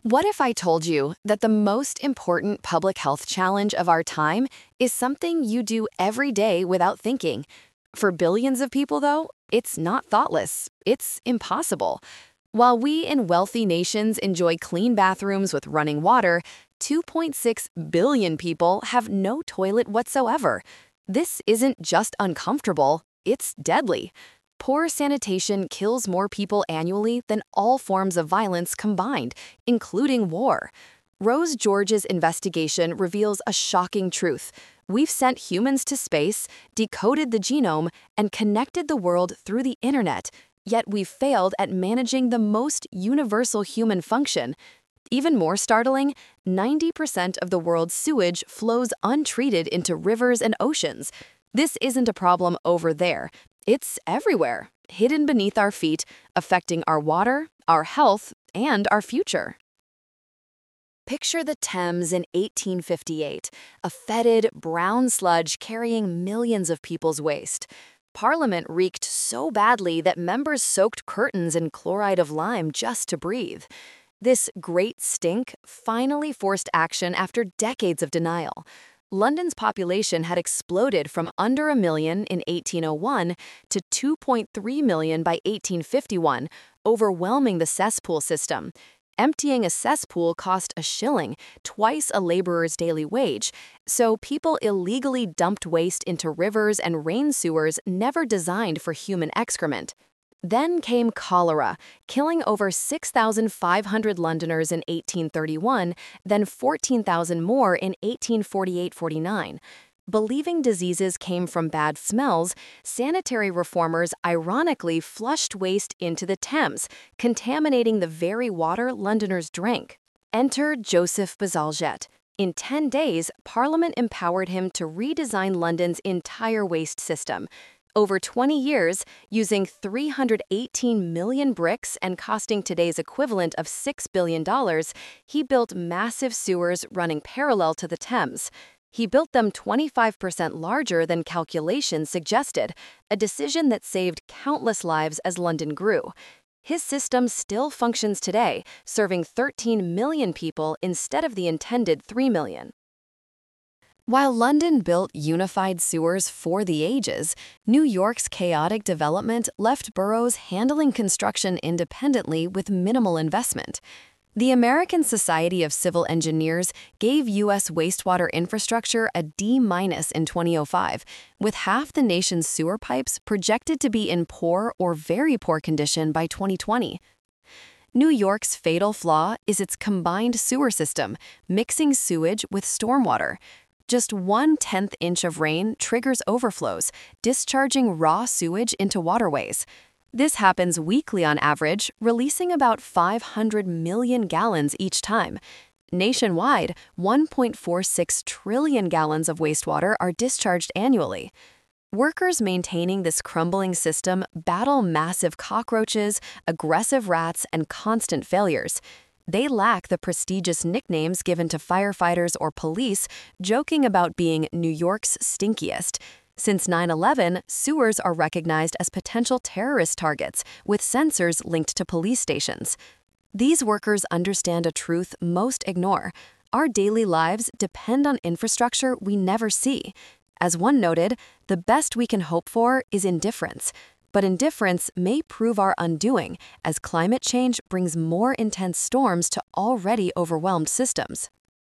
What if I told you that the most important public health challenge of our time is something you do every day without thinking? For billions of people, though, it's not thoughtless, it's impossible. While we in wealthy nations enjoy clean bathrooms with running water, 2.6 billion people have no toilet whatsoever. This isn't just uncomfortable, it's deadly. Poor sanitation kills more people annually than all forms of violence combined, including war. Rose George's investigation reveals a shocking truth. We've sent humans to space, decoded the genome, and connected the world through the internet, yet we've failed at managing the most universal human function. Even more startling, 90% of the world's sewage flows untreated into rivers and oceans. This isn't a problem over there. It's everywhere, hidden beneath our feet, affecting our water, our health, and our future. Picture the Thames in 1858, a fetid, brown sludge carrying millions of people's waste. Parliament reeked so badly that members soaked curtains in chloride of lime just to breathe. This great stink finally forced action after decades of denial. London's population had exploded from under a million in 1801 to 2.3 million by 1851, overwhelming the cesspool system. Emptying a cesspool cost a shilling, twice a laborer's daily wage, so people illegally dumped waste into rivers and rain sewers never designed for human excrement. Then came cholera, killing over 6,500 Londoners in 1831, then 14,000 more in 1848-49. Believing diseases came from bad smells, sanitary reformers ironically flushed waste into the Thames, contaminating the very water Londoners drank. Enter Joseph Bazalgette. In 10 days, Parliament empowered him to redesign London's entire waste system. Over 20 years, using 318 million bricks and costing today's equivalent of $6 billion, he built massive sewers running parallel to the Thames. He built them 25% larger than calculations suggested, a decision that saved countless lives as London grew. His system still functions today, serving 13 million people instead of the intended 3 million. While London built unified sewers for the ages, New York's chaotic development left boroughs handling construction independently with minimal investment. The American Society of Civil Engineers gave U.S. wastewater infrastructure a D- in 2005, with half the nation's sewer pipes projected to be in poor or very poor condition by 2020. New York's fatal flaw is its combined sewer system, mixing sewage with stormwater. Just 1/10 inch of rain triggers overflows, discharging raw sewage into waterways. This happens weekly on average, releasing about 500 million gallons each time. Nationwide, 1.46 trillion gallons of wastewater are discharged annually. Workers maintaining this crumbling system battle massive cockroaches, aggressive rats, and constant failures. They lack the prestigious nicknames given to firefighters or police, joking about being New York's stinkiest. Since 9/11, sewers are recognized as potential terrorist targets, with sensors linked to police stations. These workers understand a truth most ignore. Our daily lives depend on infrastructure we never see. As one noted, the best we can hope for is indifference. But indifference may prove our undoing, as climate change brings more intense storms to already overwhelmed systems.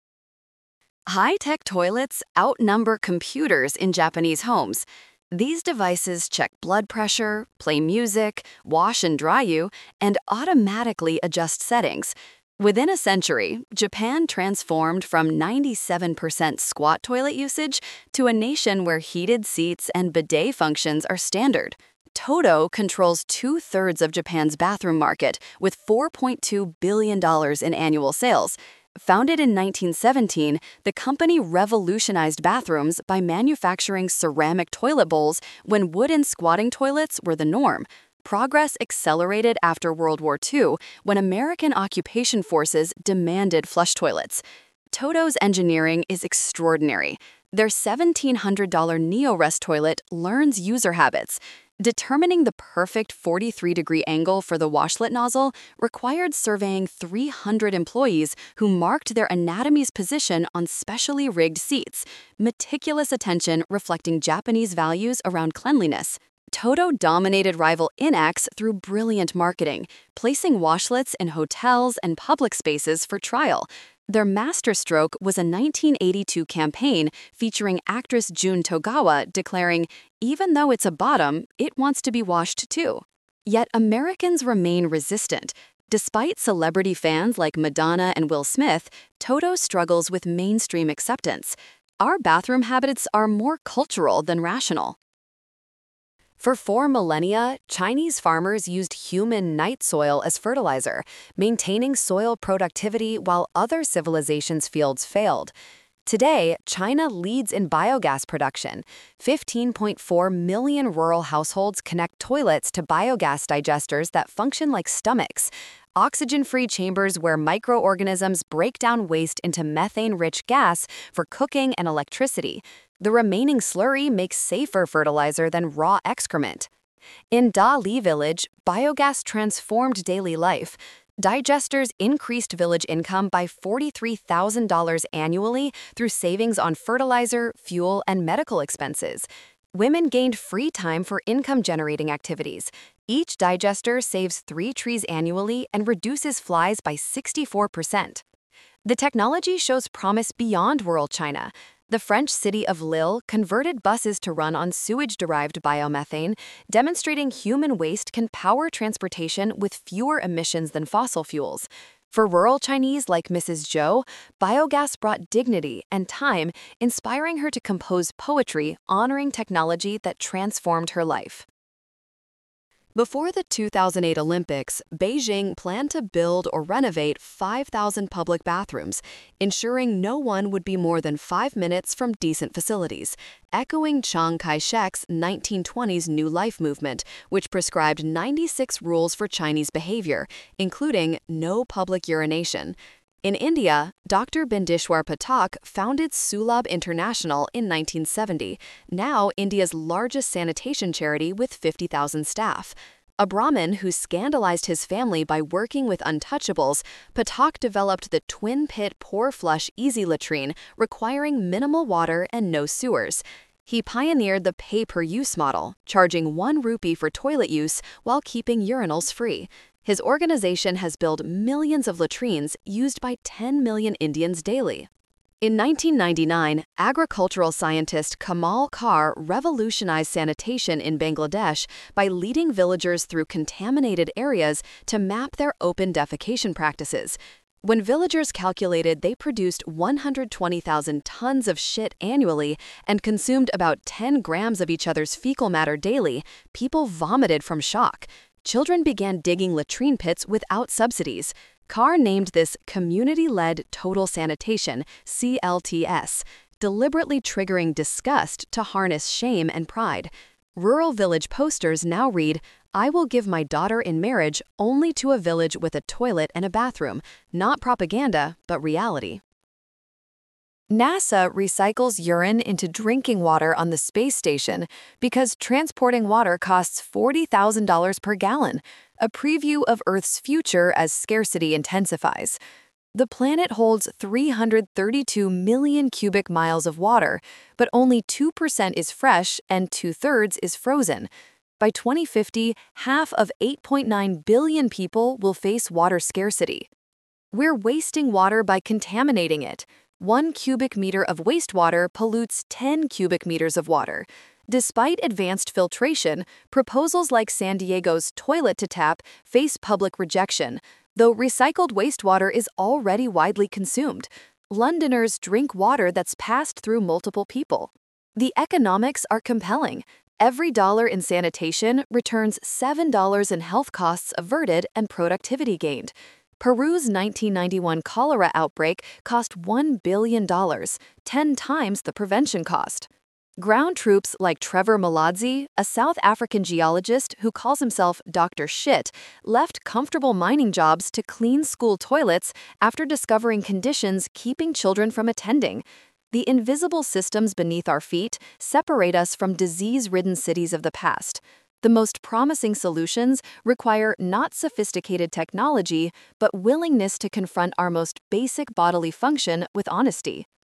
High-tech toilets outnumber computers in Japanese homes. These devices check blood pressure, play music, wash and dry you, and automatically adjust settings. Within a century, Japan transformed from 97% squat toilet usage to a nation where heated seats and bidet functions are standard. Toto controls 2/3 of Japan's bathroom market, with $4.2 billion in annual sales. Founded in 1917, the company revolutionized bathrooms by manufacturing ceramic toilet bowls when wooden squatting toilets were the norm. Progress accelerated after World War II, when American occupation forces demanded flush toilets. Toto's engineering is extraordinary. Their $1,700 NeoRest toilet learns user habits. Determining the perfect 43-degree angle for the washlet nozzle required surveying 300 employees who marked their anatomy's position on specially rigged seats, meticulous attention reflecting Japanese values around cleanliness. Toto dominated rival Inax through brilliant marketing, placing washlets in hotels and public spaces for trial. Their masterstroke was a 1982 campaign featuring actress Jun Togawa declaring, "Even though it's a bottom, it wants to be washed too." Yet Americans remain resistant. Despite celebrity fans like Madonna and Will Smith, Toto struggles with mainstream acceptance. Our bathroom habits are more cultural than rational. For 4 millennia, Chinese farmers used human night soil as fertilizer, maintaining soil productivity while other civilizations' fields failed. Today, China leads in biogas production. 15.4 million rural households connect toilets to biogas digesters that function like stomachs, oxygen-free chambers where microorganisms break down waste into methane-rich gas for cooking and electricity. The remaining slurry makes safer fertilizer than raw excrement. In Dali Village, biogas transformed daily life. Digesters increased village income by $43,000 annually through savings on fertilizer, fuel, and medical expenses. Women gained free time for income-generating activities. Each digester saves 3 trees annually and reduces flies by 64%. The technology shows promise beyond rural China. The French city of Lille converted buses to run on sewage-derived biomethane, demonstrating human waste can power transportation with fewer emissions than fossil fuels. For rural Chinese like Mrs. Zhou, biogas brought dignity and time, inspiring her to compose poetry honoring technology that transformed her life. Before the 2008 Olympics, Beijing planned to build or renovate 5,000 public bathrooms, ensuring no one would be more than 5 minutes from decent facilities, echoing Chiang Kai-shek's 1920s New Life movement, which prescribed 96 rules for Chinese behavior, including no public urination. In India, Dr. Bindishwar Pathak founded Sulabh International in 1970, now India's largest sanitation charity with 50,000 staff. A Brahmin who scandalized his family by working with untouchables, Pathak developed the twin-pit pour-flush easy latrine requiring minimal water and no sewers. He pioneered the pay-per-use model, charging 1 rupee for toilet use while keeping urinals free. His organization has built millions of latrines used by 10 million Indians daily. In 1999, agricultural scientist Kamal Kar revolutionized sanitation in Bangladesh by leading villagers through contaminated areas to map their open defecation practices. When villagers calculated they produced 120,000 tons of shit annually and consumed about 10 grams of each other's fecal matter daily, people vomited from shock. Children began digging latrine pits without subsidies. Carr named this Community-Led Total Sanitation, CLTS, deliberately triggering disgust to harness shame and pride. Rural village posters now read, "I will give my daughter in marriage only to a village with a toilet and a bathroom," not propaganda, but reality. NASA recycles urine into drinking water on the space station because transporting water costs $40,000 per gallon, a preview of Earth's future as scarcity intensifies. The planet holds 332 million cubic miles of water, but only 2% is fresh and 2/3 is frozen. By 2050, half of 8.9 billion people will face water scarcity. We're wasting water by contaminating it. 1 cubic meter of wastewater pollutes 10 cubic meters of water. Despite advanced filtration, proposals like San Diego's Toilet to Tap face public rejection, though recycled wastewater is already widely consumed. Londoners drink water that's passed through multiple people. The economics are compelling. Every dollar in sanitation returns $7 in health costs averted and productivity gained. Peru's 1991 cholera outbreak cost $1 billion, 10 times the prevention cost. Ground troops like Trevor Maladzi, a South African geologist who calls himself Dr. Shit, left comfortable mining jobs to clean school toilets after discovering conditions keeping children from attending. The invisible systems beneath our feet separate us from disease-ridden cities of the past. The most promising solutions require not sophisticated technology, but willingness to confront our most basic bodily function with honesty.